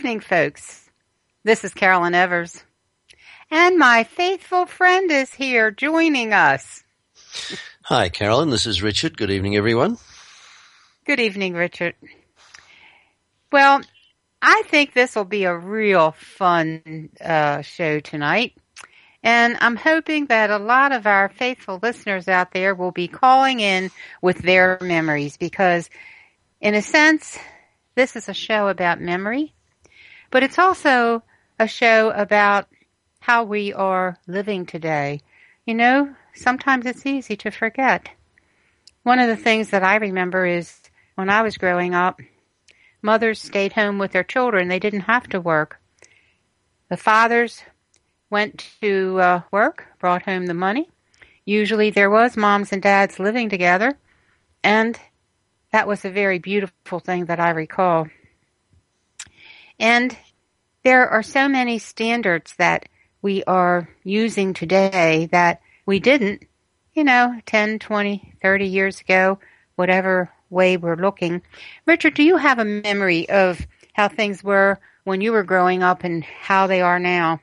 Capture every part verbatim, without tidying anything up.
evening, folks. This is Carolyn Evers, and my faithful friend is here joining us. Hi, Carolyn. This is Richard. Good evening, everyone. Good evening, Richard. Well, I think this will be a real fun uh, show tonight, and I'm hoping that a lot of our faithful listeners out there will be calling in with their memories because, in a sense, this is a show about memory, but it's also a show about how we are living today. You know, sometimes it's easy to forget. One of the things that I remember is when I was growing up, mothers stayed home with their children. They didn't have to work. The fathers went to uh, work, brought home the money. Usually there was moms and dads living together, and that was a very beautiful thing that I recall. And there are so many standards that we are using today that we didn't, you know, ten, twenty, thirty years ago, whatever way we're looking. Richard, do you have a memory of how things were when you were growing up and how they are now?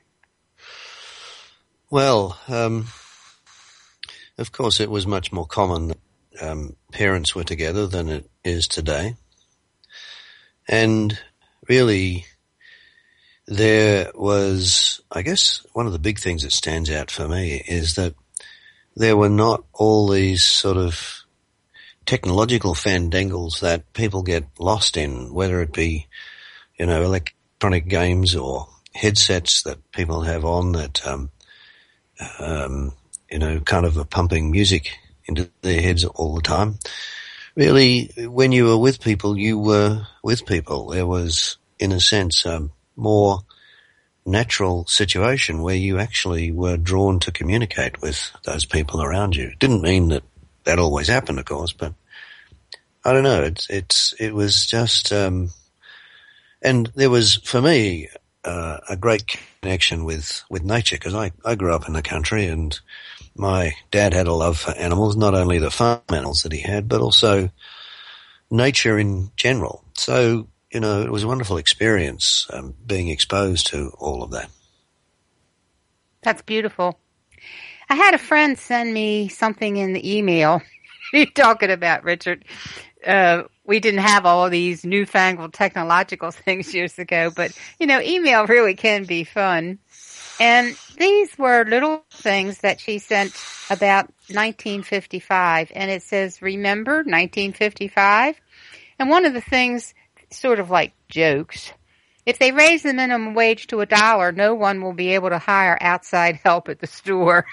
Well, um, of course, it was much more common that um, parents were together than it is today. And really, there was, I guess, one of the big things that stands out for me is that there were not all these sort of technological fandangles that people get lost in, whether it be, you know, electronic games or headsets that people have on that, um, um, you know, kind of are pumping music into their heads all the time. Really, when you were with people, you were with people. There was, in a sense, um, more natural situation where you actually were drawn to communicate with those people around you. It didn't mean that that always happened, of course, but I don't know. It's, it's, it was just, um, and there was, for me, uh, a great connection with, with nature because I, I grew up in the country and my dad had a love for animals, not only the farm animals that he had, but also nature in general. So, you know, it was a wonderful experience um, being exposed to all of that. That's beautiful. I had a friend send me something in the email. You're talking about, Richard. Uh, we didn't have all these newfangled technological things years ago, but, you know, email really can be fun. And these were little things that she sent about nineteen fifty-five. And it says, remember nineteen fifty-five? And one of the things, sort of like jokes, if they raise the minimum wage to a dollar, no one will be able to hire outside help at the store.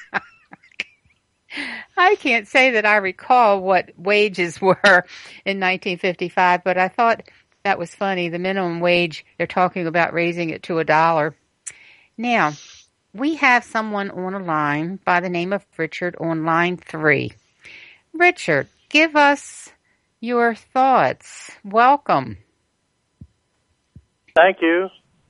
I can't say that I recall what wages were in nineteen fifty-five, but I thought that was funny. The minimum wage, they're talking about raising it to a dollar. Now, we have someone on a line by the name of Richard on line three. Richard, give us your thoughts. Welcome. Thank you.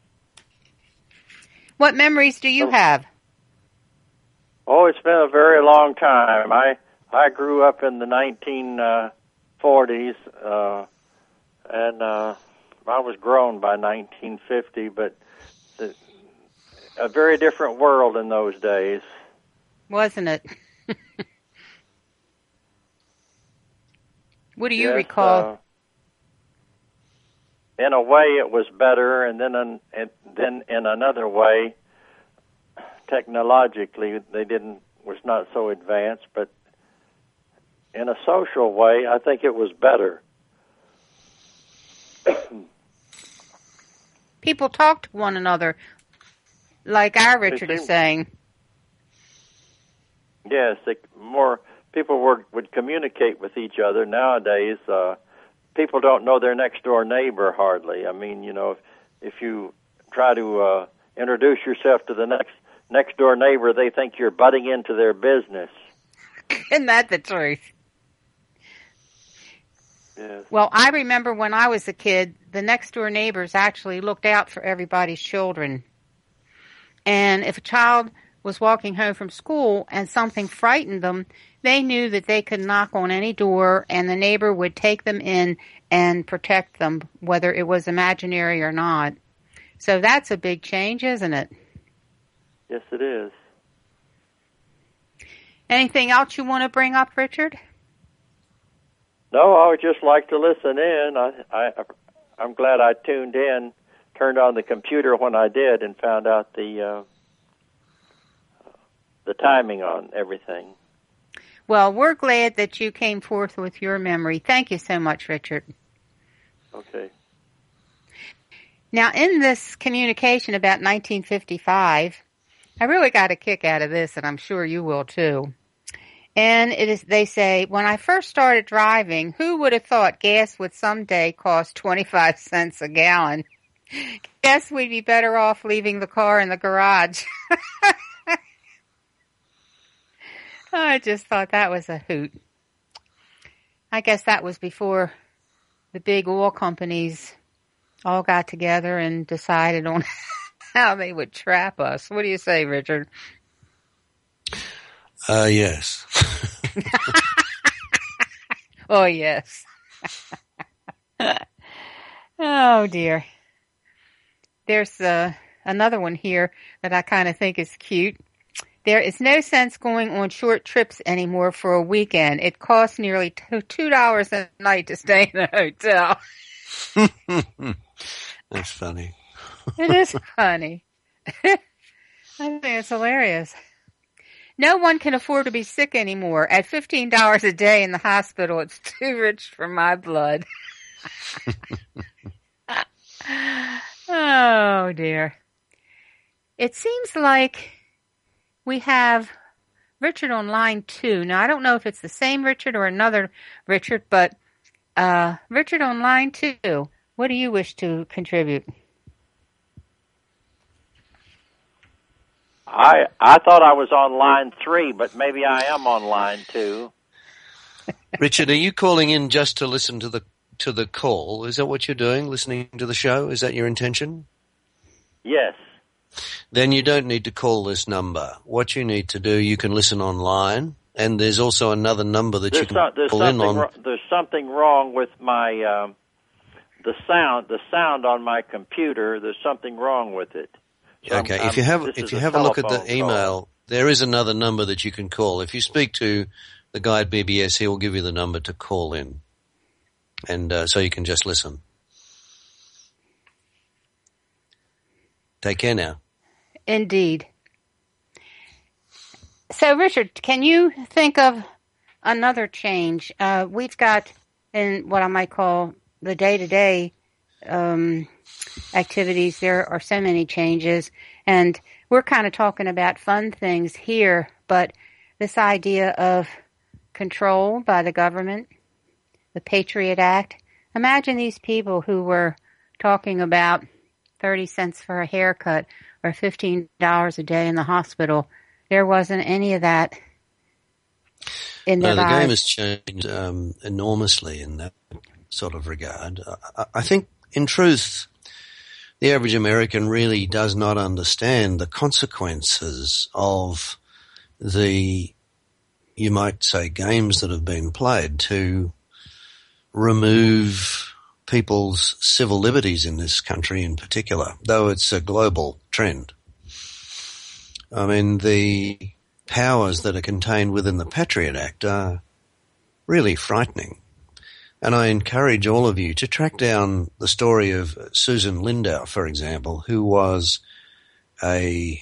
What memories do you have? Oh, it's been a very long time. I I grew up in the nineteen forties, uh, and uh, I was grown by nineteen fifty, but the, a very different world in those days. Wasn't it? What do you yes, recall? Uh, in a way, it was better, and then in, and then in another way, technologically, they didn't was not so advanced. But in a social way, I think it was better. People talk to one another, like our Richard is saying. Yes, they, more people were, would communicate with each other. Nowadays, uh, people don't know their next door neighbor hardly. I mean, you know, if, if you try to uh, introduce yourself to the next next door neighbor, they think you're butting into their business. Isn't that the truth? Yes. Well, I remember when I was a kid, the next door neighbors actually looked out for everybody's children. And if a child was walking home from school and something frightened them, they knew that they could knock on any door and the neighbor would take them in and protect them, whether it was imaginary or not. So that's a big change, isn't it? Yes, it is. Anything else you want to bring up, Richard? No, I would just like to listen in. I, I, I'm glad I tuned in, turned on the computer when I did, and found out the uh, the timing on everything. Well, we're glad that you came forth with your memory. Thank you so much, Richard. Okay. Now, in this communication about nineteen fifty-five, I really got a kick out of this, and I'm sure you will too. And it is, they say, when I first started driving, who would have thought gas would someday cost twenty-five cents a gallon? Guess we'd be better off leaving the car in the garage. I just thought that was a hoot. I guess that was before the big oil companies all got together and decided on how they would trap us. What do you say, Richard? Uh, yes. Oh, yes. Oh, dear. There's uh, another one here that I kind of think is cute. There is no sense going on short trips anymore for a weekend. It costs nearly two dollars a night to stay in a hotel. That's funny. It is funny. I think it's hilarious. No one can afford to be sick anymore. At fifteen dollars a day in the hospital, it's too rich for my blood. Oh, dear. It seems like we have Richard on line two. Now, I don't know if it's the same Richard or another Richard, but uh, Richard on line two, what do you wish to contribute? I I thought I was on line three, but maybe I am on line two. Richard, are you calling in just to listen to the to the call? Is that what you're doing, listening to the show? Is that your intention? Yes. Then you don't need to call this number. What you need to do, you can listen online, and there's also another number that there's you can so, there's call in on. Ro- there's something wrong with my um, the sound. The sound on my computer. There's something wrong with it. So Okay, I'm, if you have I'm, if you have a look at the email, call. There is another number that you can call. If you speak to the guy at B B S, he will give you the number to call in, and uh, so you can just listen. Take care now. Indeed. So, Richard, can you think of another change? Uh, we've got in what I might call the day-to-day um, activities, there are so many changes, and we're kind of talking about fun things here, but this idea of control by the government, the Patriot Act, imagine these people who were talking about thirty cents for a haircut or fifteen dollars a day in the hospital. There wasn't any of that in their no, the lives. game has changed um, enormously in that sort of regard. I, I think, in truth, the average American really does not understand the consequences of the, you might say, games that have been played to remove people's civil liberties in this country in particular, though it's a global trend. I mean, the powers that are contained within the Patriot Act are really frightening. And I encourage all of you to track down the story of Susan Lindau, for example, who was a,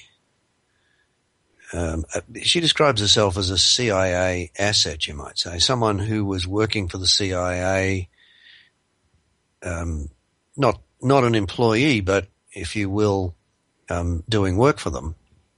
um, a she describes herself as a C I A asset, you might say, someone who was working for the C I A, um, not not an employee, but, if you will, um, doing work for them.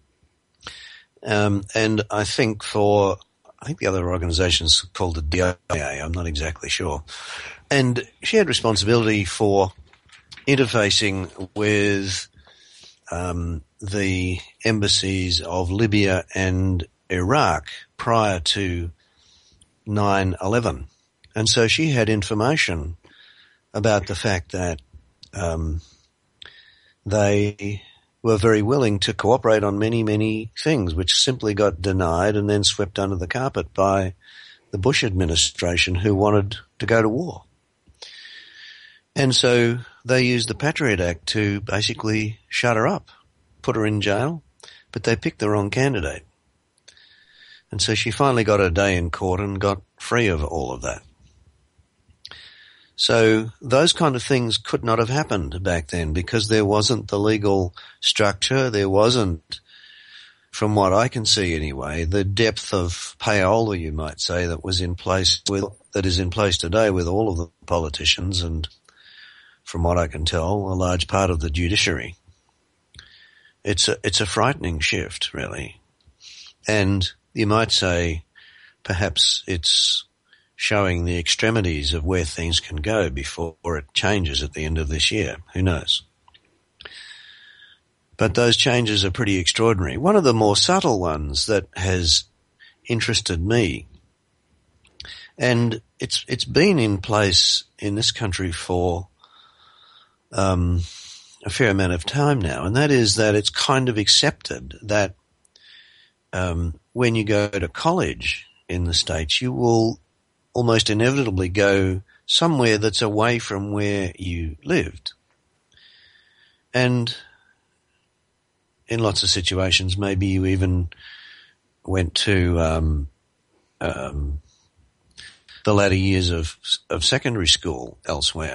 Um, and I think for, I think the other organization's called the D I A, I'm not exactly sure. And she had responsibility for interfacing with um, the embassies of Libya and Iraq prior to nine eleven. And so she had information about the fact that um, they were very willing to cooperate on many, many things, which simply got denied and then swept under the carpet by the Bush administration, who wanted to go to war. And so they used the Patriot Act to basically shut her up, put her in jail, but they picked the wrong candidate. And so she finally got her day in court and got free of all of that. So those kind of things could not have happened back then because there wasn't the legal structure, there wasn't, from what I can see anyway, the depth of payola, you might say, that was in place with, that is in place today with all of the politicians and, from what I can tell, a large part of the judiciary. It's a, it's a frightening shift, really. And you might say perhaps it's showing the extremities of where things can go before it changes at the end of this year. Who knows? But those changes are pretty extraordinary. One of the more subtle ones that has interested me, and it's it's been in place in this country for um, a fair amount of time now, and that is that it's kind of accepted that um, when you go to college in the States, you will almost inevitably go somewhere that's away from where you lived. And in lots of situations, maybe you even went to um, um, the latter years of of secondary school elsewhere.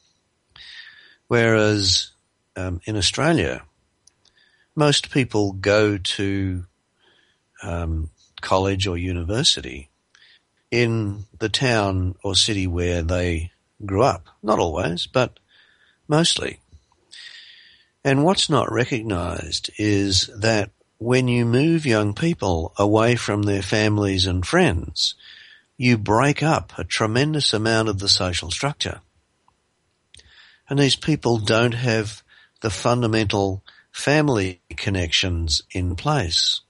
Whereas um, in Australia, most people go to um, college or university in the town or city where they grew up. Not always, but mostly. And what's not recognised is that when you move young people away from their families and friends, you break up a tremendous amount of the social structure. And these people don't have the fundamental family connections in place.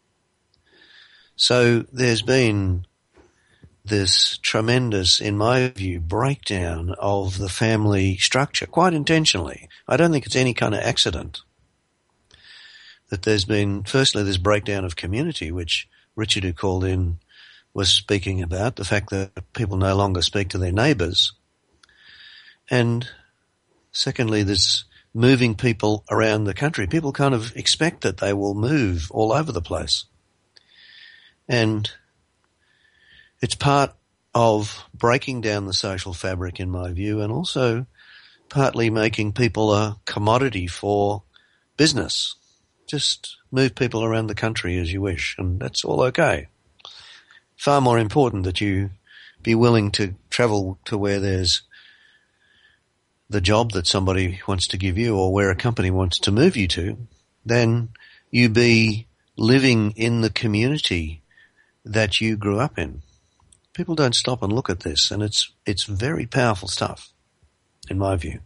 So there's been this tremendous, in my view, breakdown of the family structure, quite intentionally. I don't think it's any kind of accident that there's been, firstly, this breakdown of community, which Richard, who called in, was speaking about, the fact that people no longer speak to their neighbours. And secondly, this moving people around the country. People kind of expect that they will move all over the place. And it's part of breaking down the social fabric, in my view, and also partly making people a commodity for business. Just move people around the country as you wish, and that's all okay. Far more important that you be willing to travel to where there's the job that somebody wants to give you or where a company wants to move you to, than you be living in the community that you grew up in. People don't stop and look at this, and it's it's very powerful stuff, in my view.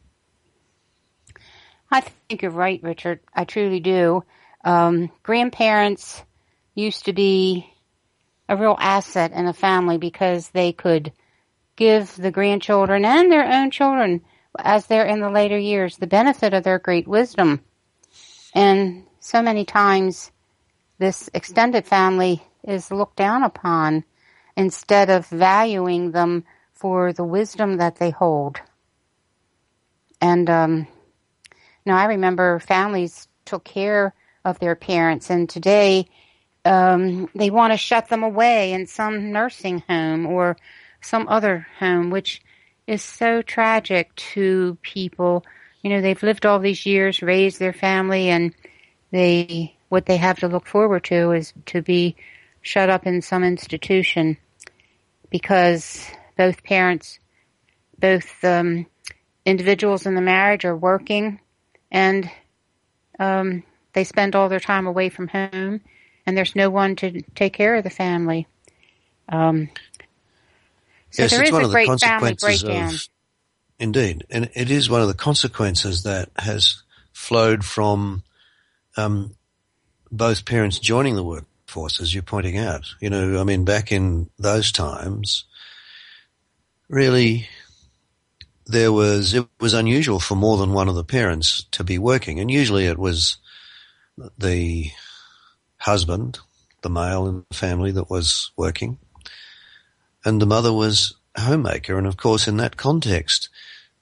I think you're right, Richard. I truly do. Um, grandparents used to be a real asset in a family because they could give the grandchildren and their own children, as they're in the later years, the benefit of their great wisdom. And so many times this extended family is looked down upon instead of valuing them for the wisdom that they hold. And, um, you know, I remember families took care of their parents, and today um, they want to shut them away in some nursing home or some other home, which is so tragic to people. You know, they've lived all these years, raised their family, and they what they have to look forward to is to be shut up in some institution because both parents, both um, individuals in the marriage are working, and um, they spend all their time away from home, and there's no one to take care of the family. Um, so yes, there it's is one a of the great family consequences breakdown. of, indeed, and it is one of the consequences that has flowed from um, both parents joining the workforce, as you're pointing out. You know, I mean, back in those times, really, there was it was unusual for more than one of the parents to be working, and usually it was the husband, the male in the family, that was working, and the mother was a homemaker. And of course, in that context,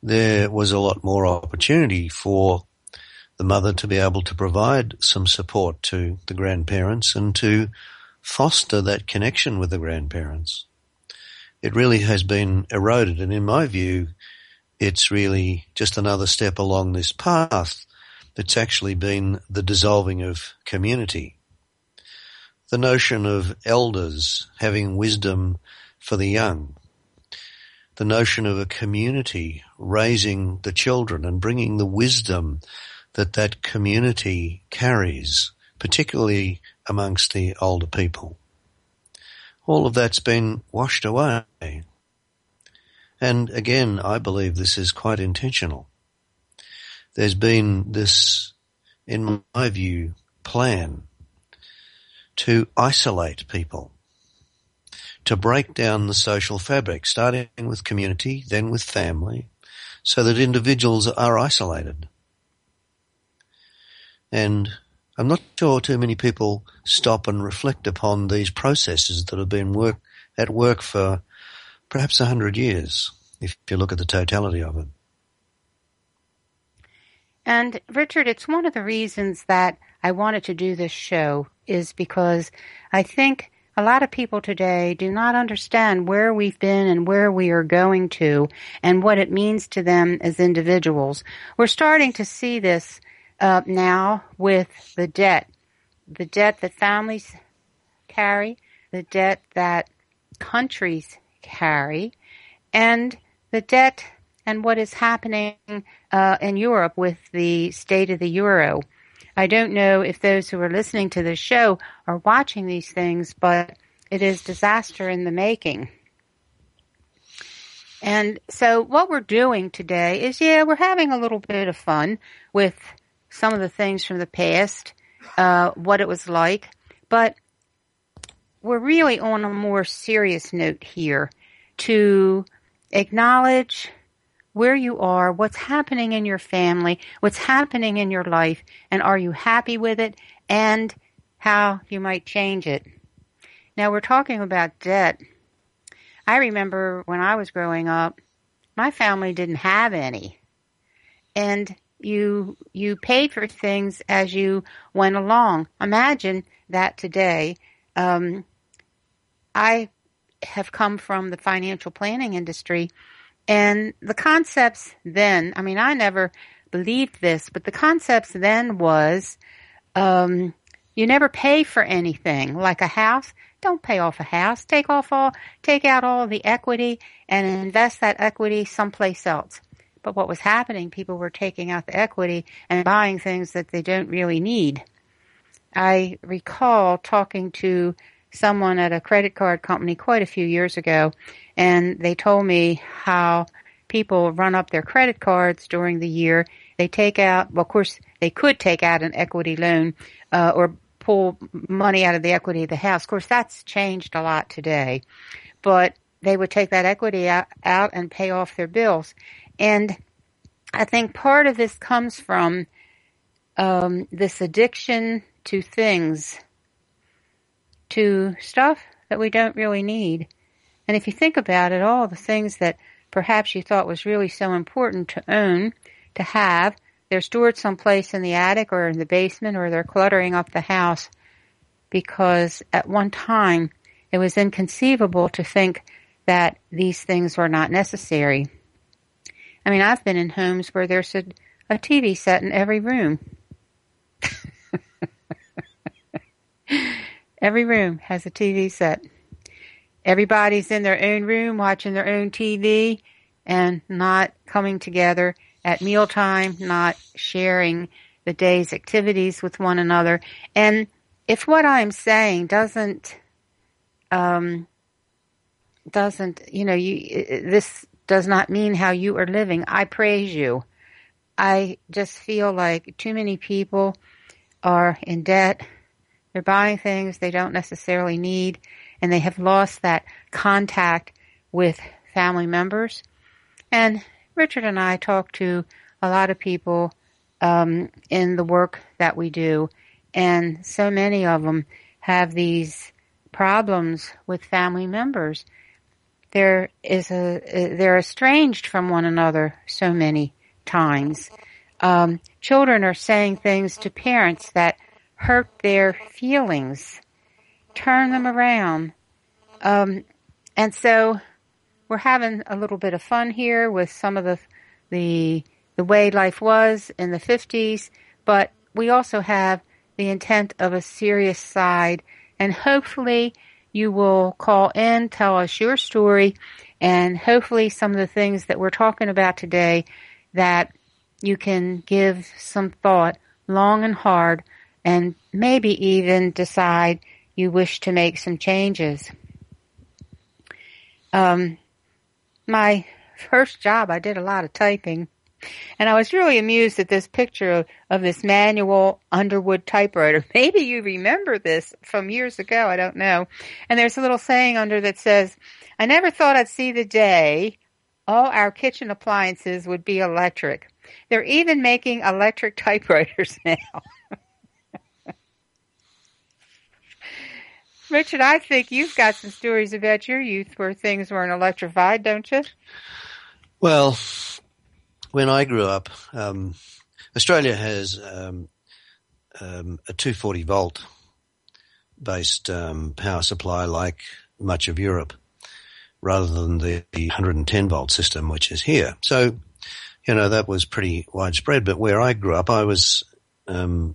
there was a lot more opportunity for the mother to be able to provide some support to the grandparents and to foster that connection with the grandparents. It really has been eroded, and in my view, it's really just another step along this path that's actually been the dissolving of community. The notion of elders having wisdom for the young, the notion of a community raising the children and bringing the wisdom that that community carries, particularly amongst the older people. All of that's been washed away. And again, I believe this is quite intentional. There's been this, in my view, plan to isolate people, to break down the social fabric, starting with community, then with family, so that individuals are isolated. And I'm not sure too many people stop and reflect upon these processes that have been work, at work for perhaps a hundred years, if you look at the totality of it. And Richard, it's one of the reasons that I wanted to do this show is because I think a lot of people today do not understand where we've been and where we are going to and what it means to them as individuals. We're starting to see this uh, now with the debt, the debt that families carry, the debt that countries carry, and the debt and what is happening uh, in Europe with the state of the euro. I don't know if those who are listening to this show are watching these things, but it is disaster in the making. And so what we're doing today is, yeah, we're having a little bit of fun with some of the things from the past, uh, what it was like, but we're really on a more serious note here to acknowledge where you are, what's happening in your family, what's happening in your life, and are you happy with it, and how you might change it. Now, we're talking about debt. I remember when I was growing up, my family didn't have any. And you you paid for things as you went along. Imagine that today. Um, I have come from the financial planning industry, and the concepts then, I mean, I never believed this, but the concepts then was um, you never pay for anything. Like a house, don't pay off a house. Take off all, take out all the equity and invest that equity someplace else. But what was happening, people were taking out the equity and buying things that they don't really need. I recall talking to someone at a credit card company quite a few years ago, and they told me how people run up their credit cards during the year. They take out, well, of course, they could take out an equity loan uh, or pull money out of the equity of the house. Of course, that's changed a lot today. But they would take that equity out, out and pay off their bills. And I think part of this comes from um, this addiction to things, to stuff that we don't really need. And if you think about it, all the things that perhaps you thought was really so important to own, to have, they're stored someplace in the attic or in the basement, or they're cluttering up the house because at one time it was inconceivable to think that these things were not necessary. I mean, I've been in homes where there's a, a T V set in every room. Every room has a T V set. Everybody's in their own room watching their own T V and not coming together at mealtime, not sharing the day's activities with one another. And if what I'm saying doesn't, um, doesn't, you know, you, this does not mean how you are living, I praise you. I just feel like too many people are in debt. They're buying things they don't necessarily need, and they have lost that contact with family members. And Richard and I talk to a lot of people um, in the work that we do, and so many of them have these problems with family members. there is a they're estranged from one another so many times. Um, children are saying things to parents that hurt their feelings, turn them around. Um, and so we're having a little bit of fun here with some of the, the, the way life was in the fifties, but we also have the intent of a serious side, and hopefully you will call in, tell us your story, and hopefully some of the things that we're talking about today that you can give some thought long and hard, and maybe even decide you wish to make some changes. Um, my first job, I did a lot of typing, and I was really amused at this picture of, of this manual Underwood typewriter. Maybe you remember this from years ago, I don't know. And there's a little saying under that says, "I never thought I'd see the day all our kitchen appliances would be electric. They're even making electric typewriters now." Richard, I think you've got some stories about your youth where things weren't electrified, don't you? Well, when I grew up, um, Australia has um, um, a two forty volt based um, power supply like much of Europe, rather than the one hundred ten volt system, which is here. So, you know, that was pretty widespread. But where I grew up, I was um,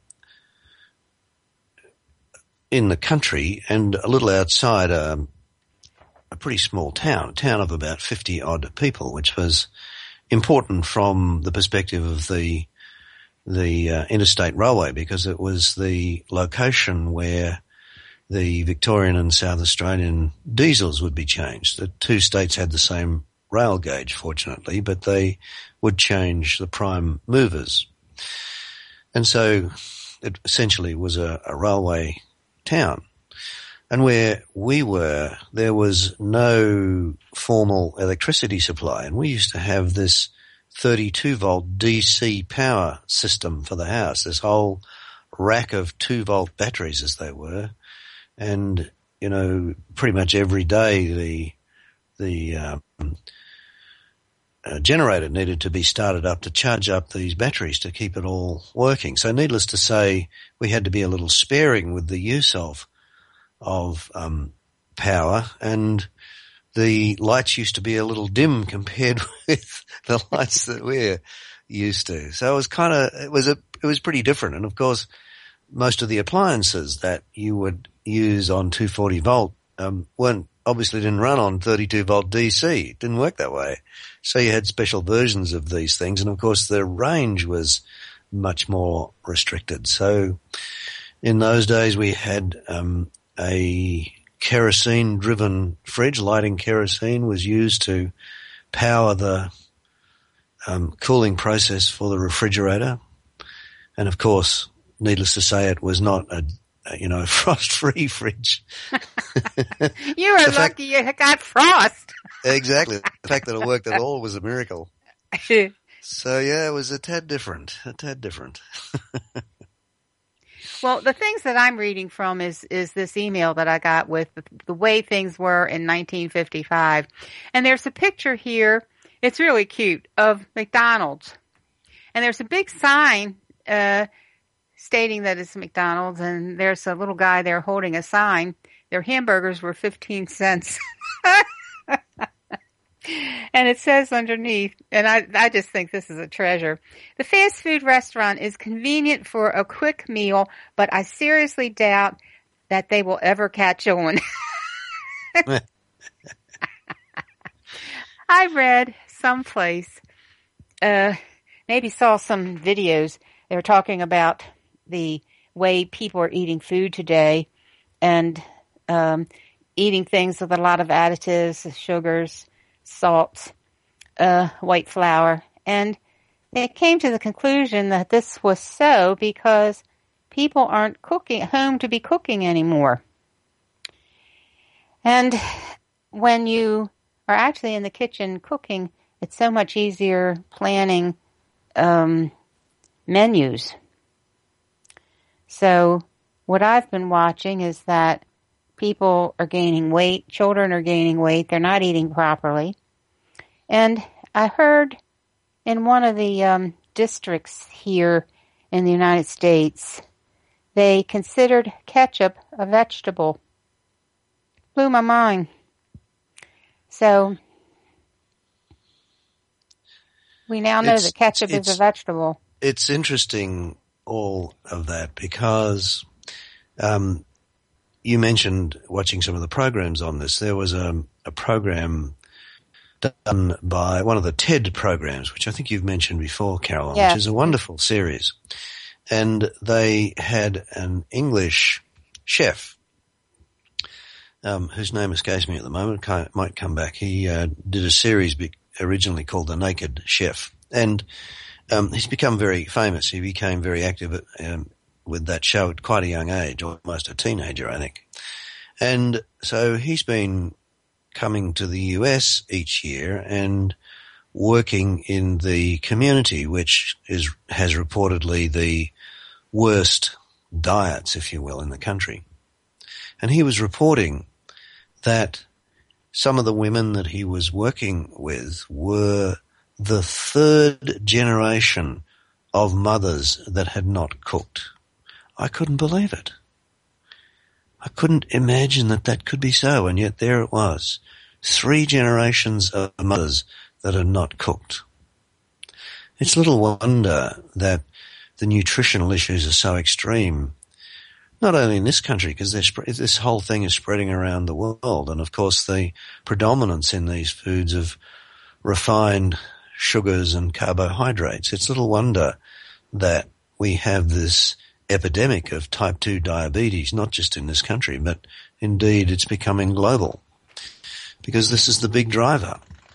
in the country and a little outside a, a pretty small town, a town of about fifty odd people, which was important from the perspective of the the uh, interstate railway, because it was the location where the Victorian and South Australian diesels would be changed. The two states had the same rail gauge, fortunately, but they would change the prime movers. And so it essentially was a, a railway town. And where we were, there was no formal electricity supply, and we used to have this thirty-two volt D C power system for the house, this whole rack of two volt batteries as they were. And, you know, pretty much every day the the um, uh, generator needed to be started up to charge up these batteries to keep it all working. So needless to say, we had to be a little sparing with the use of of um, power, and the lights used to be a little dim compared with the lights that we're used to. So it was kind of it was a it was pretty different. And of course, most of the appliances that you would use on two forty volt um, weren't obviously didn't run on thirty-two volt D C. It didn't work that way. So you had special versions of these things, and of course the range was much more restricted. So in those days we had um, a kerosene-driven fridge. Lighting kerosene was used to power the um, cooling process for the refrigerator, and of course, needless to say, it was not a you know, frost-free fridge. You were lucky fact, you got frost. Exactly. The fact that it worked at all was a miracle. So, yeah, it was a tad different, a tad different. Well, the things that I'm reading from is, is this email that I got with the, the way things were in nineteen fifty-five. And there's a picture here, it's really cute, of McDonald's. And there's a big sign uh stating that it's McDonald's, and there's a little guy there holding a sign. Their hamburgers were fifteen cents. And it says underneath, and I, I just think this is a treasure, "The fast food restaurant is convenient for a quick meal, but I seriously doubt that they will ever catch on." I read someplace, uh, maybe saw some videos, they were talking about the way people are eating food today, and um, eating things with a lot of additives, sugars, salts, uh, white flour. And they came to the conclusion that this was so because people aren't cooking home to be cooking anymore. And when you are actually in the kitchen cooking, it's so much easier planning um, menus. So what I've been watching is that people are gaining weight. Children are gaining weight. They're not eating properly. And I heard in one of the um, districts here in the United States, they considered ketchup a vegetable. Blew my mind. So we now know it's, that ketchup is a vegetable. It's interesting, all of that, because um, you mentioned watching some of the programs on this. There was a, a program done by one of the TED programs, which I think you've mentioned before, Caroline, yeah. which is a wonderful series. And they had an English chef, um, whose name escapes me at the moment, might come back. He uh, did a series be- originally called The Naked Chef. And um, he's become very famous. He became very active at, um, with that show at quite a young age, almost a teenager, I think. And so he's been coming to the U S each year and working in the community, which is has reportedly the worst diets, if you will, in the country. And he was reporting that some of the women that he was working with were the third generation of mothers that had not cooked. I couldn't believe it. I couldn't imagine that that could be so, and yet there it was. Three generations of mothers that had not cooked. It's little wonder that the nutritional issues are so extreme, not only in this country, because this whole thing is spreading around the world, and of course the predominance in these foods of refined sugars and carbohydrates. It's little wonder that we have this epidemic of type two diabetes, not just in this country, but indeed it's becoming global, because this is the big driver.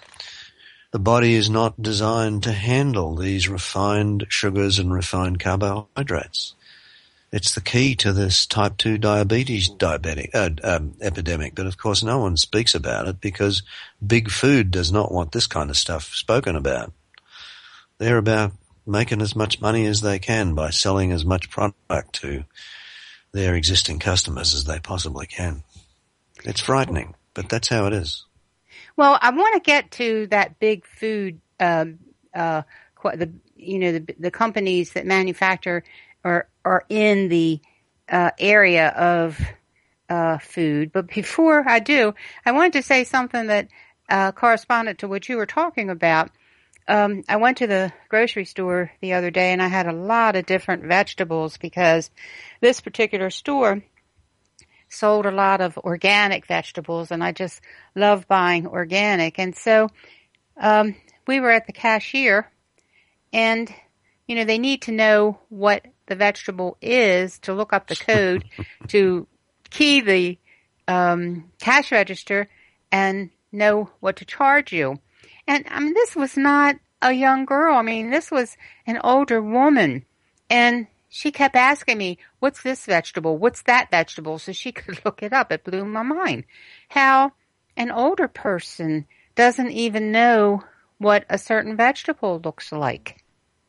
The body is not designed to handle these refined sugars and refined carbohydrates. It's the key to this type two diabetes diabetic, uh, um, epidemic, but of course no one speaks about it because big food does not want this kind of stuff spoken about. They're about making as much money as they can by selling as much product to their existing customers as they possibly can. It's frightening, but that's how it is. Well, I want to get to that big food, uh, uh, the you know the the companies that manufacture or are in the uh, area of uh, food. But before I do, I wanted to say something that uh, corresponded to what you were talking about. Um, I went to the grocery store the other day and I had a lot of different vegetables because this particular store sold a lot of organic vegetables and I just love buying organic. And so um, we were at the cashier and, you know, they need to know what the vegetable is to look up the code to key the um, cash register and know what to charge you. And, I mean, this was not a young girl. I mean, this was an older woman. And she kept asking me, what's this vegetable? What's that vegetable? So she could look it up. It blew my mind. How an older person doesn't even know what a certain vegetable looks like.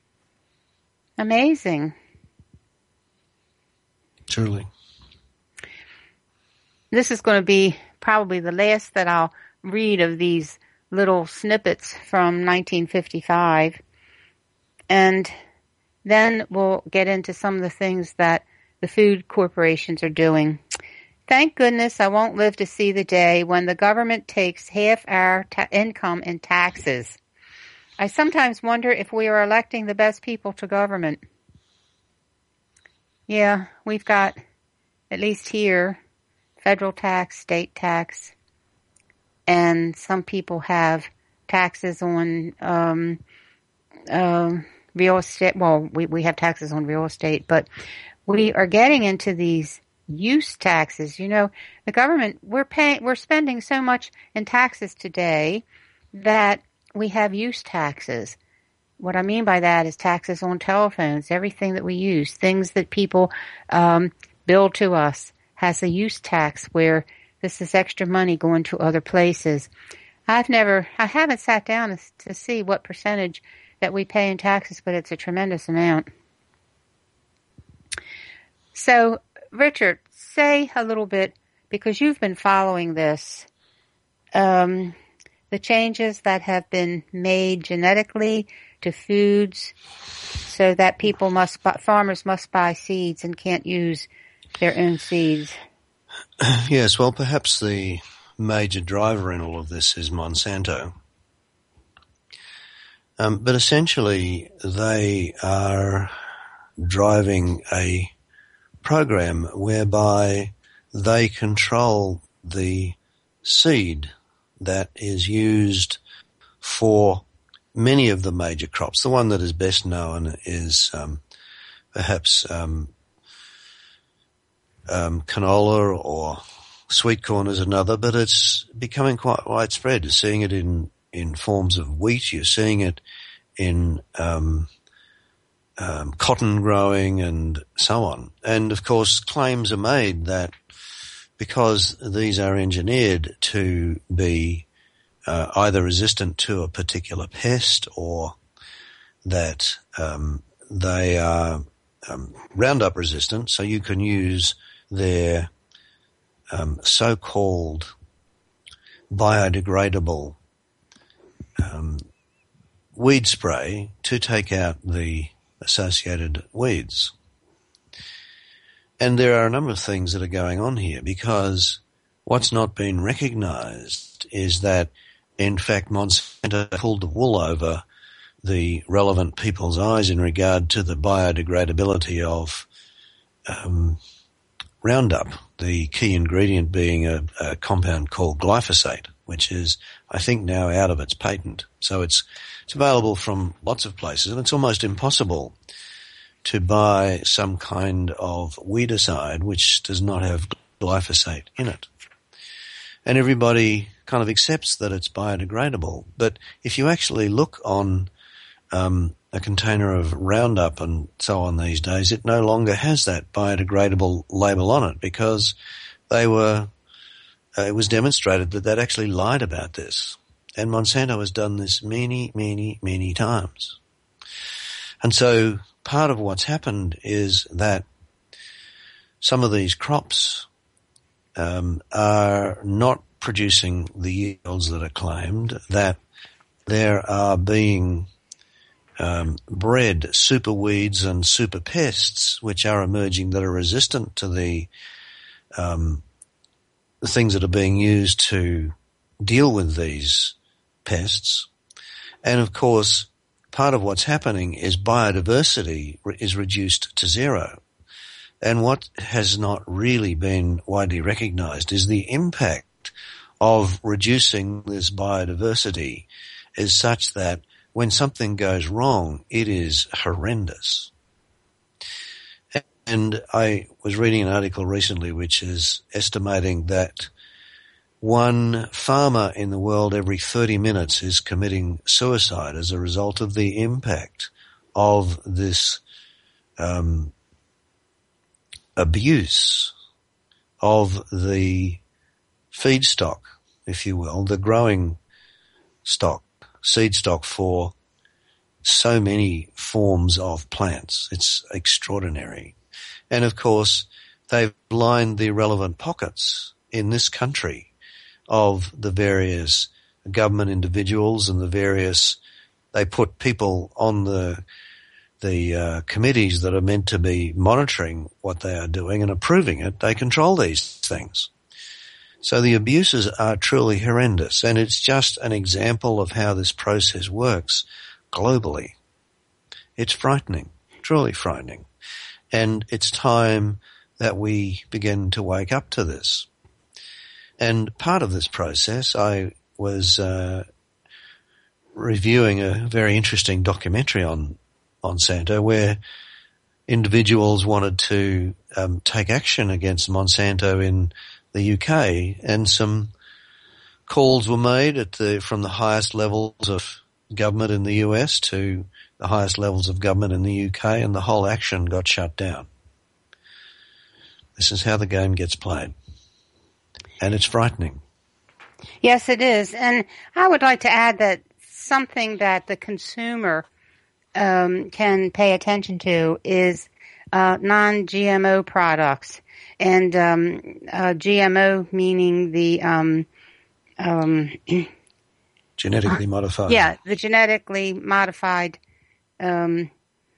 Amazing. Truly. This is going to be probably the last that I'll read of these little snippets from nineteen fifty-five. And then we'll get into some of the things that the food corporations are doing. Thank goodness I won't live to see the day when the government takes half our ta- income in taxes. I sometimes wonder if we are electing the best people to government. Yeah, we've got, at least here, federal tax, state tax, and some people have taxes on um, uh, real estate. Well, we, we have taxes on real estate, but we are getting into these use taxes. You know, the government, we're paying, we're spending so much in taxes today that we have use taxes. What I mean by that is taxes on telephones, everything that we use, things that people um, bill to us has a use tax where this is extra money going to other places. I've never, I haven't sat down to, to see what percentage that we pay in taxes, but it's a tremendous amount. So, Richard, say a little bit because you've been following this, um, the changes that have been made genetically to foods so that people must, buy, farmers must buy seeds and can't use their own seeds. Yes, well, perhaps the major driver in all of this is Monsanto. Um, but essentially, they are driving a program whereby they control the seed that is used for many of the major crops. The one that is best known is um, perhaps um, um, canola or sweet corn is another, but it's becoming quite widespread. You're seeing it in, in forms of wheat. You're seeing it in um, um, cotton growing and so on. And, of course, claims are made that because these are engineered to be uh, either resistant to a particular pest or that um, they are um, Roundup resistant, so you can use their um, so-called biodegradable um, weed spray to take out the associated weeds. And there are a number of things that are going on here, because what's not been recognized is that, in fact, Monsanto pulled the wool over the relevant people's eyes in regard to the biodegradability of um, Roundup, the key ingredient being a, a compound called glyphosate, which is, I think, now out of its patent. So it's it's available from lots of places, and it's almost impossible to buy some kind of weedicide which does not have glyphosate in it. And everybody kind of accepts that it's biodegradable. But if you actually look on um, a container of Roundup and so on these days, it no longer has that biodegradable label on it, because they were, uh, it was demonstrated that they'd actually lied about this. And Monsanto has done this many, many, many times. And so part of what's happened is that some of these crops um, are not producing the yields that are claimed, that there are being um, bred super weeds and super pests which are emerging that are resistant to the, um, the things that are being used to deal with these pests. And of course, part of what's happening is biodiversity is reduced to zero. And what has not really been widely recognized is the impact of reducing this biodiversity is such that when something goes wrong, it is horrendous. And I was reading an article recently which is estimating that one farmer in the world every thirty minutes is committing suicide as a result of the impact of this um, abuse of the feedstock, if you will, the growing stock, seed stock for so many forms of plants. It's extraordinary. And of course, they've lined the relevant pockets in this country of the various government individuals and the various, they put people on the the uh, committees that are meant to be monitoring what they are doing and approving it. They control these things. So the abuses are truly horrendous, and it's just an example of how this process works globally. It's frightening, truly frightening. And it's time that we begin to wake up to this. And part of this process, I was uh, reviewing a very interesting documentary on Monsanto where individuals wanted to um, take action against Monsanto in the U K, and some calls were made at the, from the highest levels of government in the U S to the highest levels of government in the U K, and the whole action got shut down. This is how the game gets played. And it's frightening. Yes, it is. And I would like to add that something that the consumer um, can pay attention to is uh, non G M O products. and um, uh, G M O meaning the um, um, genetically modified. Yeah, the genetically modified, um,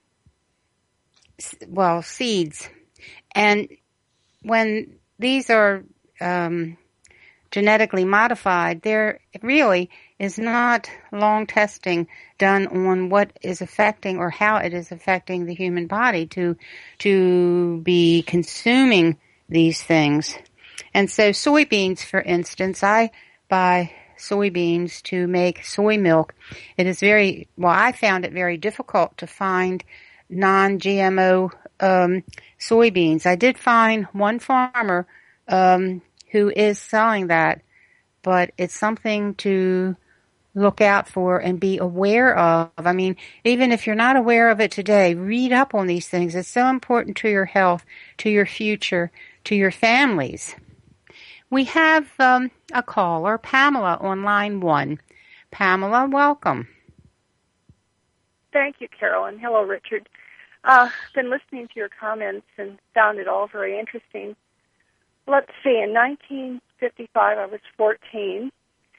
well, seeds. And when these are um, genetically modified, there really is not long testing done on what is affecting or how it is affecting the human body to to be consuming these things. And so soybeans, for instance, I buy soybeans to make soy milk. It is very, well, I found it very difficult to find non-G M O um, soybeans. I did find one farmer um, who is selling that, but it's something to look out for and be aware of. I mean, even if you're not aware of it today, read up on these things. It's so important to your health, to your future, to your families. We have um, a caller, Pamela, on line one. Pamela, welcome. Thank you, Carolyn. Hello, Richard. I've uh, been listening to your comments and found it all very interesting. Let's see, in nineteen fifty-five, I was fourteen,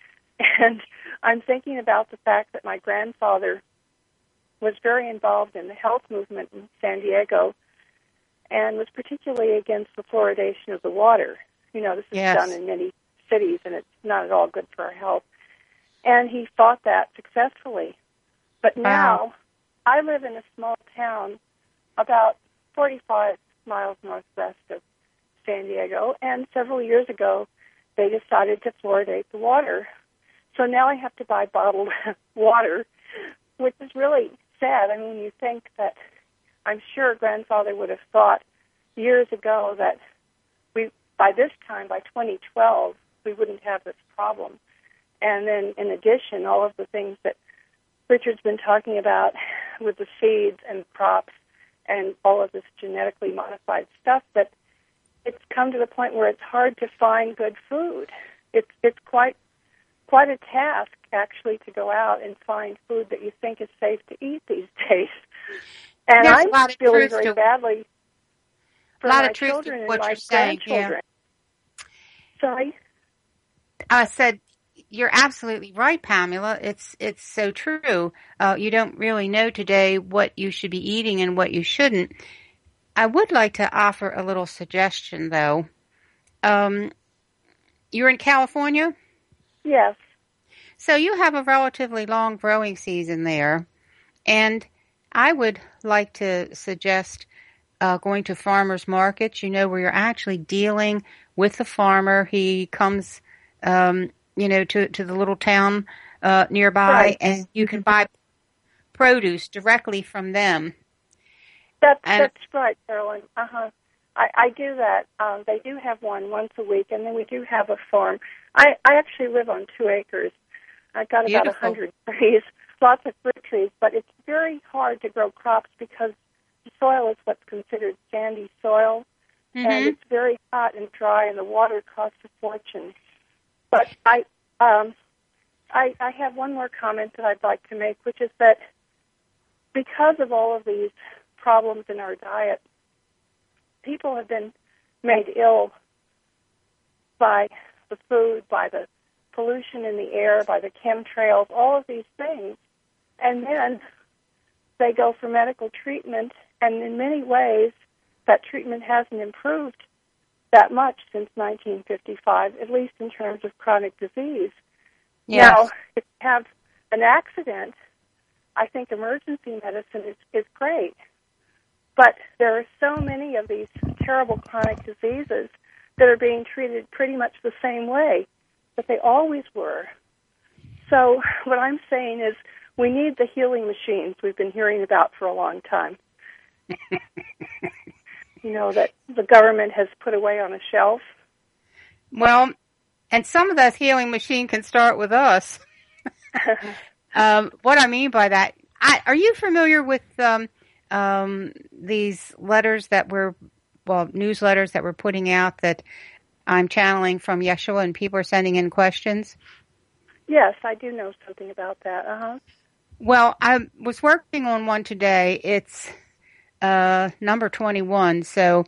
and I'm thinking about the fact that my grandfather was very involved in the health movement in San Diego and was particularly against the fluoridation of the water. You know, this is yes. done in many cities, and it's not at all good for our health. And he fought that successfully. But now, wow. I live in a small town about forty-five miles northwest of San Diego, and several years ago, they decided to fluoridate the water. So now I have to buy bottled water, which is really sad. I mean, you think that, I'm sure grandfather would have thought years ago that we, by this time, by twenty twelve, we wouldn't have this problem. And then, in addition, all of the things that Richard's been talking about with the seeds and crops and all of this genetically modified stuff, that it's come to the point where it's hard to find good food. It's it's quite quite a task, actually, to go out and find food that you think is safe to eat these days. And There's I'm feeling very to, badly for a lot my of truth children to and what my you're saying, grandchildren. Yeah. Sorry? I said, you're absolutely right, Pamela. It's it's so true. Uh, you don't really know today what you should be eating and what you shouldn't. I would like to offer a little suggestion, though. Um, you're in California? Yes. So you have a relatively long growing season there, and I would like to suggest uh, going to farmers markets, you know, where you're actually dealing with the farmer. He comes, um, you know, to, to the little town uh, nearby, right. and you can buy produce directly from them. That's, and, that's right, Carolyn. Uh-huh. I, I do that. Um, they do have one once a week, and then we do have a farm. I, I actually live on two acres. I've got Beautiful. about a hundred trees, lots of fruit trees, but it's very hard to grow crops because the soil is what's considered sandy soil, mm-hmm. and it's very hot and dry, and the water costs a fortune. But I, um, I, I have one more comment that I'd like to make, which is that because of all of these problems in our diet, people have been made ill by the food, by the pollution in the air, by the chemtrails, all of these things. And then they go for medical treatment, and in many ways that treatment hasn't improved that much since nineteen fifty-five, at least in terms of chronic disease. Yes. Now, if you have an accident, I think emergency medicine is, is great. But there are so many of these terrible chronic diseases that are being treated pretty much the same way that they always were. So what I'm saying is we need the healing machines we've been hearing about for a long time. You know, that the government has put away on a shelf. Well, and some of that healing machine can start with us. um, what I mean by that, I, are you familiar with um, um, these letters that we're, well, newsletters that we're putting out that I'm channeling from Yeshua and people are sending in questions? Yes, I do know something about that. Uh-huh. Well, I was working on one today. It's uh, number twenty-one. So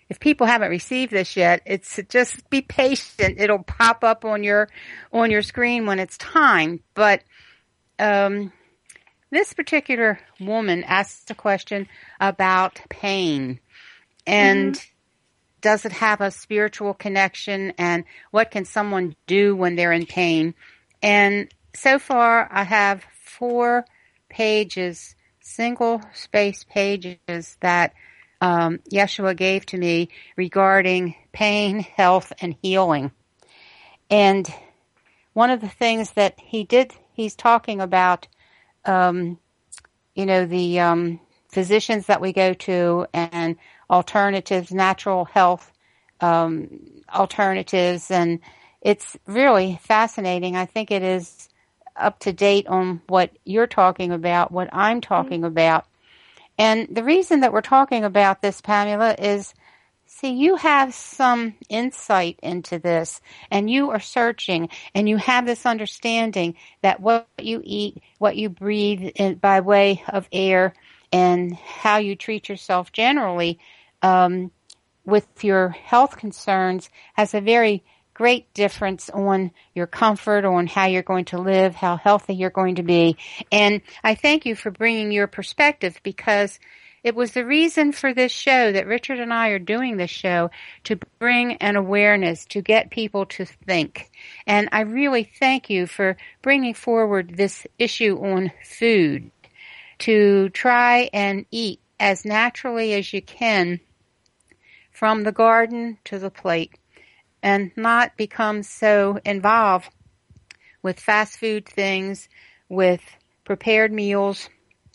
if people haven't received this yet, it's just be patient. It'll pop up on your on your screen when it's time. But um, this particular woman asked a question about pain and mm-hmm. does it have a spiritual connection, and what can someone do when they're in pain? And so far, I have four pages, single space pages that um, Yeshua gave to me regarding pain, health, and healing. And one of the things that he did, he's talking about, um, you know, the um, physicians that we go to and alternatives, natural health um, alternatives, and it's really fascinating. I think it is up to date on what you're talking about, what I'm talking mm-hmm. about. And the reason that we're talking about this, Pamela, is, see, you have some insight into this, and you are searching, and you have this understanding that what you eat, what you breathe in, by way of air, and how you treat yourself generally um, with your health concerns has a very great difference on your comfort, on how you're going to live, how healthy you're going to be. And I thank you for bringing your perspective, because it was the reason for this show, that Richard and I are doing this show, to bring an awareness, to get people to think. And I really thank you for bringing forward this issue on food, to try and eat as naturally as you can from the garden to the plate, and not become so involved with fast food things, with prepared meals,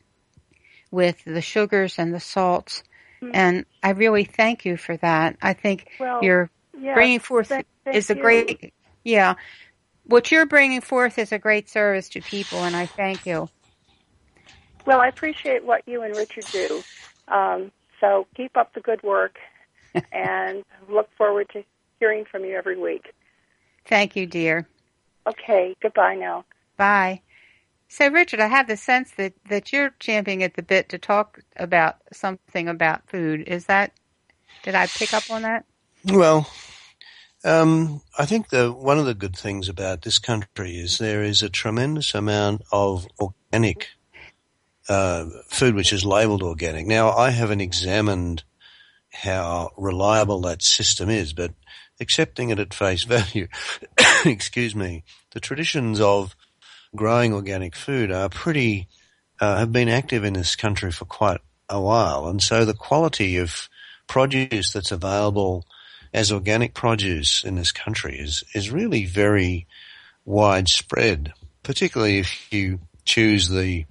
with the sugars and the salts. Mm-hmm. And I really thank you for that. I think well, you're yes, bringing forth thank, thank is a you. great, yeah, what you're bringing forth is a great service to people, and I thank you. Well, I appreciate what you and Richard do. Um, so keep up the good work, and look forward to hearing from you every week. Thank you, dear. Okay, goodbye now. Bye. So, Richard, I have the sense that, that you're champing at the bit to talk about something about food. Is that, did I pick up on that? Well, um, I think the one of the good things about this country is there is a tremendous amount of organic uh, food which is labelled organic. Now, I haven't examined how reliable that system is, but accepting it at face value, excuse me, the traditions of growing organic food are pretty, uh, have been active in this country for quite a while. And so the quality of produce that's available as organic produce in this country is, is really very widespread, particularly if you choose the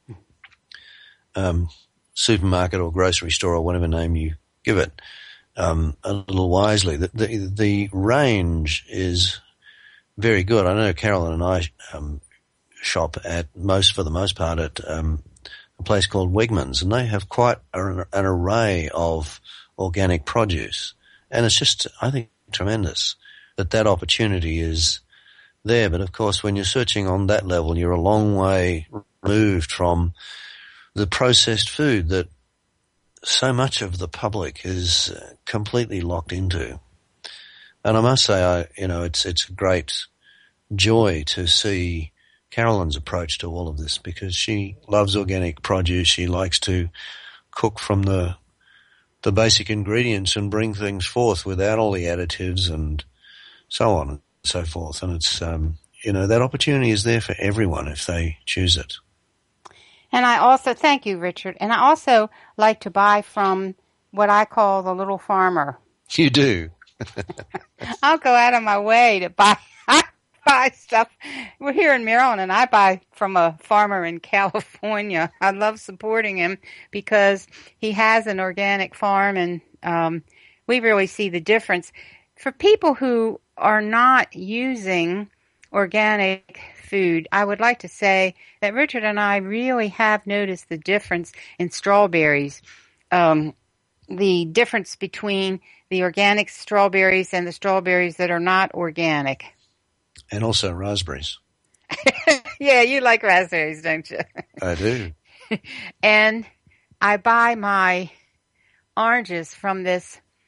um, supermarket or grocery store or whatever name you give it um, a little wisely. The, the, the range is very good. I know Carolyn and I um, shop at most, for the most part, at um, a place called Wegmans, and they have quite an, an array of organic produce. And it's just, I think, tremendous that that opportunity is there. But of course, when you're searching on that level, you're a long way removed from the processed food that so much of the public is completely locked into. And I must say, I, you know, it's, it's a great joy to see Carolyn's approach to all of this, because she loves organic produce. She likes to cook from the, the basic ingredients and bring things forth without all the additives and so on and so forth. And it's, um, you know, that opportunity is there for everyone if they choose it. And I also, thank you, Richard, and I also like to buy from what I call the little farmer. You do? I'll go out of my way to buy, I buy stuff. We're here in Maryland, and I buy from a farmer in California. I love supporting him because he has an organic farm, and um, we really see the difference. For people who are not using organic food, I would like to say that Richard and I really have noticed the difference in strawberries, um, the difference between the organic strawberries and the strawberries that are not organic. And also raspberries. Yeah, you like raspberries, don't you? I do. And I buy my oranges from this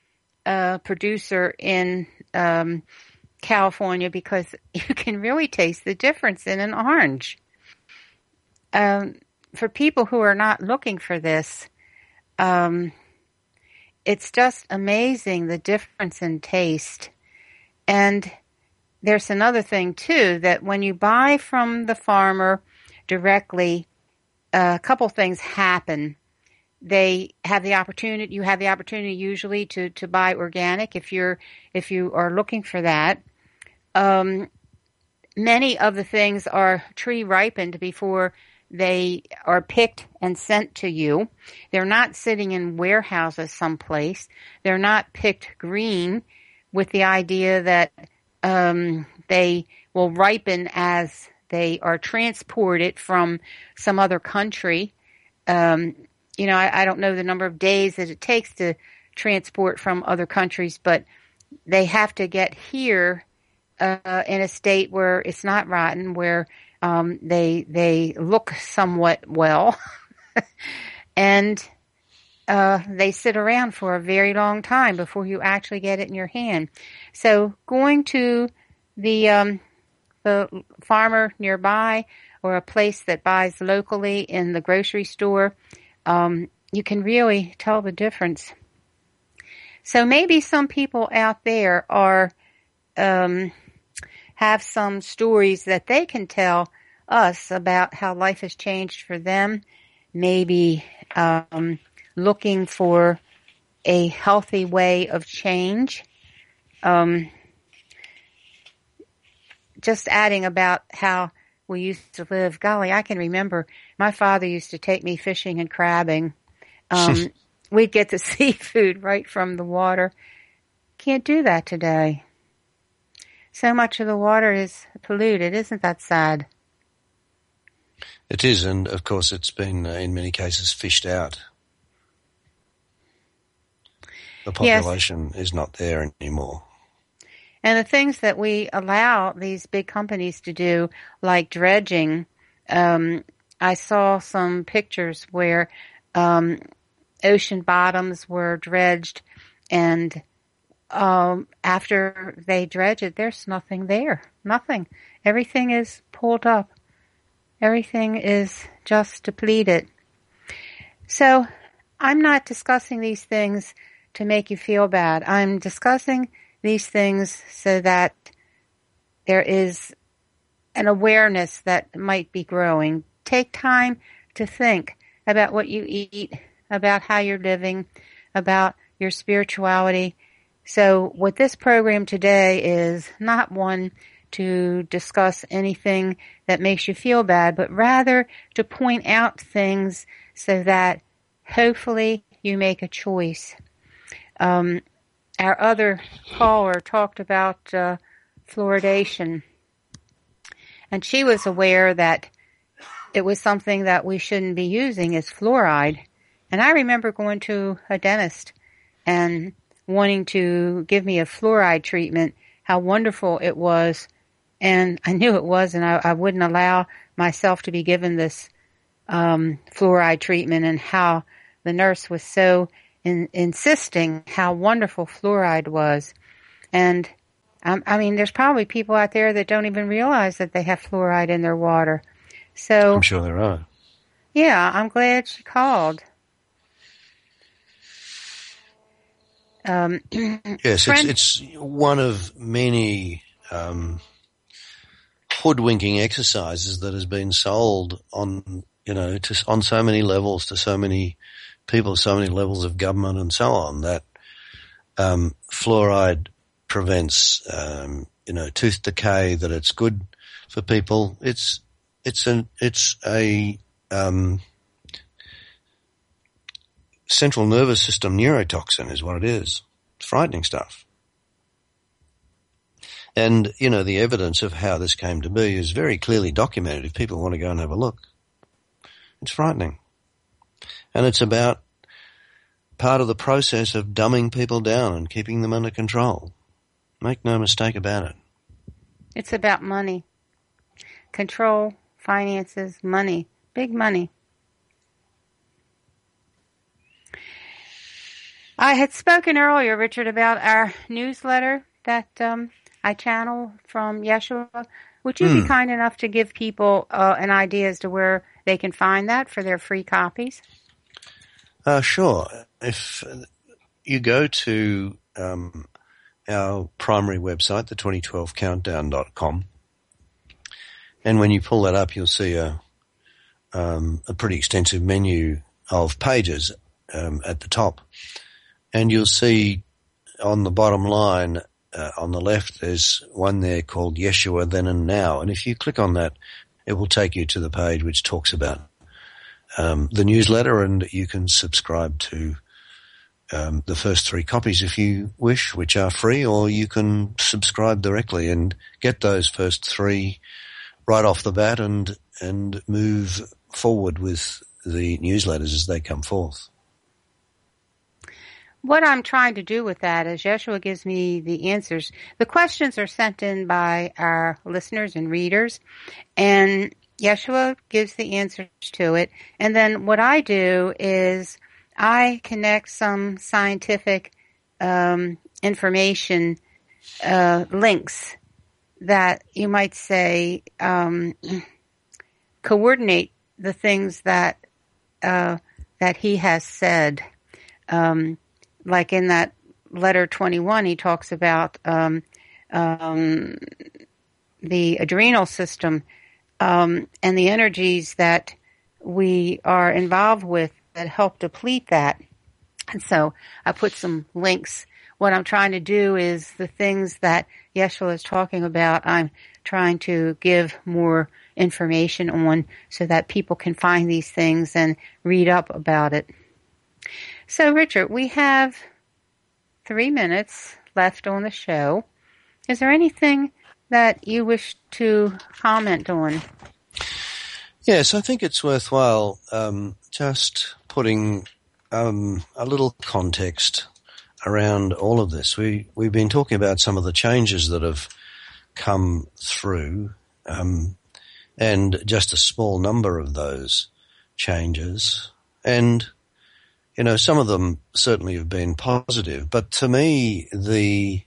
uh, producer in um, California because you can really taste the difference in an orange. Um, for people who are not looking for this, um, it's just amazing the difference in taste. And there's another thing, too, that when you buy from the farmer directly, a couple things happen. They have the opportunity, you have the opportunity usually to, to buy organic if you're, if you are looking for that. Um, many of the things are tree ripened before they are picked and sent to you. They're not sitting in warehouses someplace. They're not picked green with the idea that um, they will ripen as they are transported from some other country. Um, you know, I, I don't know the number of days that it takes to transport from other countries, but they have to get here uh, in a state where it's not rotten, where um, they they look somewhat well, and uh, they sit around for a very long time before you actually get it in your hand. So going to the um, the farmer nearby or a place that buys locally in the grocery store, um, you can really tell the difference. So maybe some people out there are um, have some stories that they can tell us about how life has changed for them, maybe um, looking for a healthy way of change. Um, just adding about how we used to live. Golly, I can remember my father used to take me fishing and crabbing. Um, we'd get the seafood right from the water. Can't do that today. So much of the water is polluted. Isn't that sad? It is, and of course it's been, uh, in many cases, fished out. The population yes. is not there anymore. And the things that we allow these big companies to do, like dredging, um, I saw some pictures where um, ocean bottoms were dredged, and um, after they dredge it, there's nothing there. Nothing. Everything is pulled up. Everything is just depleted. So I'm not discussing these things to make you feel bad. I'm discussing these things so that there is an awareness that might be growing. Take time to think about what you eat, about how you're living, about your spirituality. So what this program today is not one to discuss anything that makes you feel bad, but rather to point out things so that hopefully you make a choice. Um, our other caller talked about uh, fluoridation, and she was aware that it was something that we shouldn't be using is fluoride. And I remember going to a dentist and wanting to give me a fluoride treatment, how wonderful it was. And I knew it was, and I, I wouldn't allow myself to be given this um, fluoride treatment, and how the nurse was so in, insisting how wonderful fluoride was. And um, I mean, there's probably people out there that don't even realize that they have fluoride in their water. So I'm sure there are. Yeah, I'm glad she called. Um, yes, it's, it's one of many um, hoodwinking exercises that has been sold on, you know, to, on so many levels to so many people, so many levels of government and so on, that um, fluoride prevents, um, you know, tooth decay, that it's good for people. It's it's an it's a um, central nervous system neurotoxin is what it is. It's frightening stuff. And, you know, the evidence of how this came to be is very clearly documented if people want to go and have a look. It's frightening. And it's about part of the process of dumbing people down and keeping them under control. Make no mistake about it. It's about money. Control, finances, money. Big money. I had spoken earlier, Richard, about our newsletter that um, I channel from Yeshua. Would you mm. be kind enough to give people uh, an idea as to where they can find that for their free copies? Uh, sure. If you go to um, our primary website, the twenty twelve countdown dot com, and when you pull that up, you'll see a um, a pretty extensive menu of pages um, at the top. And you'll see on the bottom line, uh, on the left, there's one there called Yeshua Then and Now. And if you click on that, it will take you to the page which talks about um, the newsletter, and you can subscribe to um, the first three copies if you wish, which are free, or you can subscribe directly and get those first three right off the bat and and move forward with the newsletters as they come forth. What I'm trying to do with that is Yeshua gives me the answers. The questions are sent in by our listeners and readers, and Yeshua gives the answers to it. And then what I do is I connect some scientific um, information uh, links that you might say um, coordinate the things that uh, that he has said. Um, like in that letter twenty-one, he talks about um, um, the adrenal system um, and the energies that we are involved with that help deplete that. And so I put some links. What I'm trying to do is the things that Yeshua is talking about, I'm trying to give more information on so that people can find these things and read up about it. So, Richard, we have three minutes left on the show. Is there anything that you wish to comment on? Yes, I think it's worthwhile um, just putting um, a little context around all of this. We, we've been talking about some of the changes that have come through, um, and just a small number of those changes. And you know, some of them certainly have been positive, but to me, the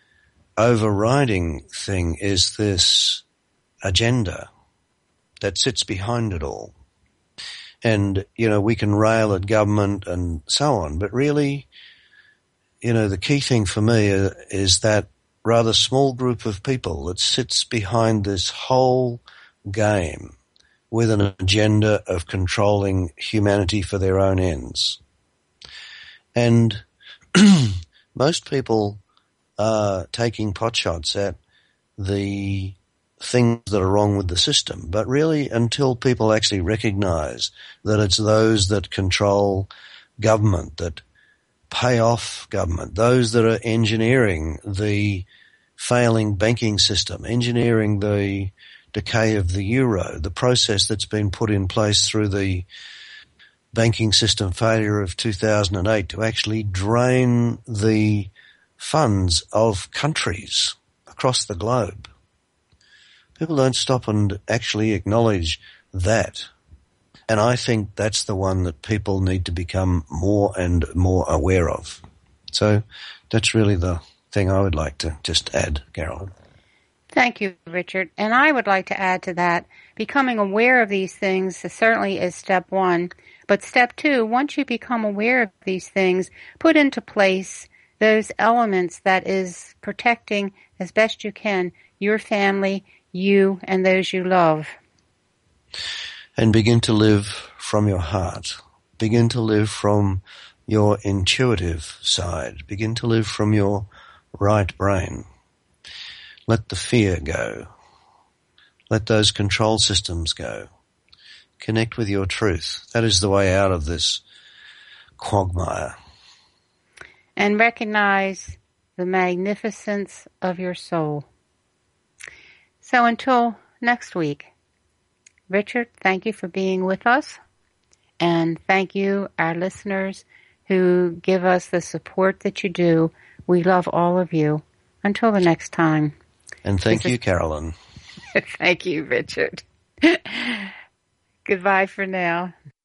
overriding thing is this agenda that sits behind it all. And, you know, we can rail at government and so on, but really, you know, the key thing for me is that rather small group of people that sits behind this whole game with an agenda of controlling humanity for their own ends. And most people are taking potshots at the things that are wrong with the system. But really, until people actually recognize that it's those that control government, that pay off government, those that are engineering the failing banking system, engineering the decay of the euro, the process that's been put in place through the banking system failure of two thousand eight to actually drain the funds of countries across the globe. People don't stop and actually acknowledge that. And I think that's the one that people need to become more and more aware of. So that's really the thing I would like to just add, Carolyn. Thank you, Richard. And I would like to add to that, becoming aware of these things certainly is step one. But step two, once you become aware of these things, put into place those elements that is protecting as best you can your family, you, and those you love. And begin to live from your heart. Begin to live from your intuitive side. Begin to live from your right brain. Let the fear go. Let those control systems go. Connect with your truth. That is the way out of this quagmire. And recognize the magnificence of your soul. So until next week, Richard, thank you for being with us. And thank you, our listeners, who give us the support that you do. We love all of you. Until the next time. And thank this you, is... Carolyn. Thank you, Richard. Goodbye for now.